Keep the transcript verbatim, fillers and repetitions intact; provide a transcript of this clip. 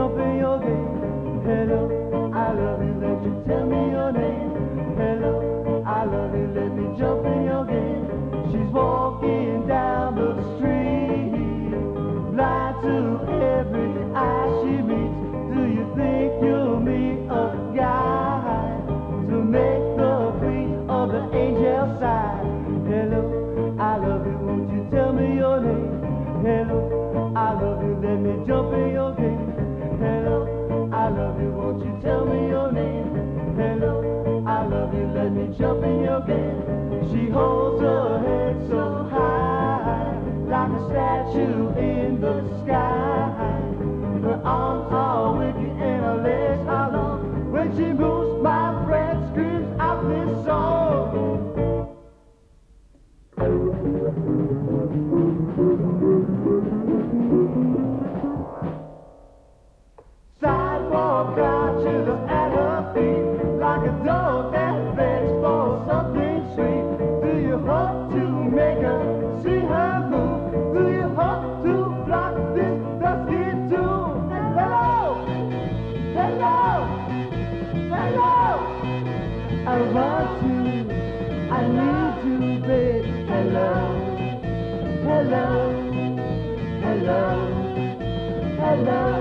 jump in your game. Hello, I love you, let you tell me your name. Hello, I love you, let me jump in your game. She's walking down the street, blind to every eye she meets. Do you think you'll meet a guy to make the queen of the angel sigh? Hello, I love you, won't you tell me your name? Hello, I love you, let me jump in your game. Hello, I love you, won't you tell me your name? Hello, I love you, let me jump in your game. She holds her head so high, like a statue in the sky. Her arms are wicked and her legs are long. When she moves, my friend screams out this song. Sidewalk crouches at her feet, like a dog that begs for something sweet. Do you hope to make her see her move? Do you hope to block this dusky tune? Hello, hello, hello. I want you, I need you, babe. Hello, hello, hello, hello.